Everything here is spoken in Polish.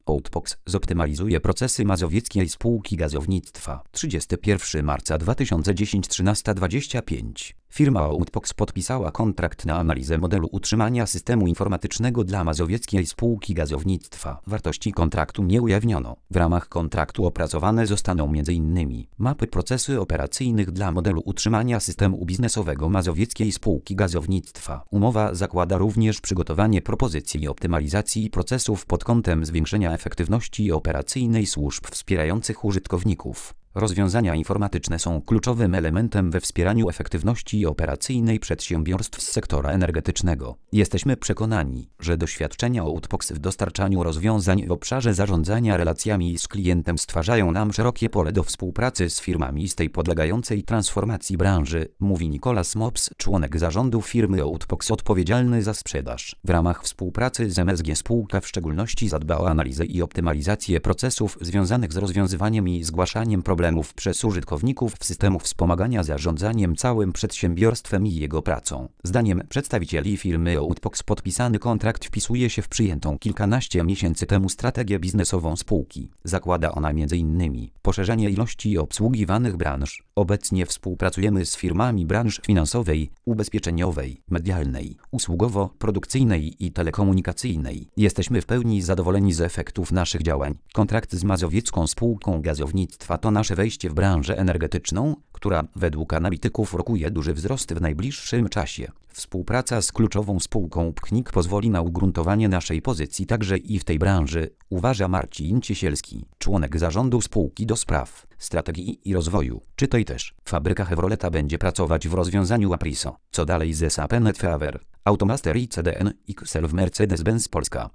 Outbox zoptymalizuje procesy mazowieckiej spółki gazownictwa. 31 marca 2010 13:25. Firma Outbox podpisała kontrakt na analizę modelu utrzymania systemu informatycznego dla mazowieckiej spółki gazownictwa. Wartości kontraktu nie ujawniono. W ramach kontraktu opracowane zostaną m.in. mapy procesy operacyjnych dla modelu utrzymania systemu biznesowego mazowieckiej spółki gazownictwa. Umowa zakłada również przygotowanie propozycji optymalizacji procesów pod kątem zwiększenia efektywności operacyjnej służb wspierających użytkowników. Rozwiązania informatyczne są kluczowym elementem we wspieraniu efektywności operacyjnej przedsiębiorstw z sektora energetycznego. Jesteśmy przekonani, że doświadczenia Outbox w dostarczaniu rozwiązań w obszarze zarządzania relacjami z klientem stwarzają nam szerokie pole do współpracy z firmami z tej podlegającej transformacji branży, mówi Nicolas Mops, członek zarządu firmy Outbox odpowiedzialny za sprzedaż. W ramach współpracy z MSG spółka w szczególności zadbała o analizę i optymalizację procesów związanych z rozwiązywaniem i zgłaszaniem problemów przez użytkowników w systemu wspomagania zarządzaniem całym przedsiębiorstwem i jego pracą. Zdaniem przedstawicieli firmy Outbox podpisany kontrakt wpisuje się w przyjętą kilkanaście miesięcy temu strategię biznesową spółki. Zakłada ona m.in. poszerzenie ilości obsługiwanych branż. Obecnie współpracujemy z firmami branż finansowej, ubezpieczeniowej, medialnej, usługowo-produkcyjnej i telekomunikacyjnej. Jesteśmy w pełni zadowoleni z efektów naszych działań. Kontrakt z mazowiecką spółką gazownictwa to nasze wejście w branżę energetyczną, która według analityków rokuje duży wzrost w najbliższym czasie. Współpraca z kluczową spółką PKNiK pozwoli na ugruntowanie naszej pozycji także i w tej branży, uważa Marcin Ciesielski, członek zarządu spółki do spraw strategii i rozwoju. Czytaj też. Fabryka Chevroleta będzie pracować w rozwiązaniu Apriso. Co dalej z SAP NetFever, Automaster i CDN XL w Mercedes-Benz Polska.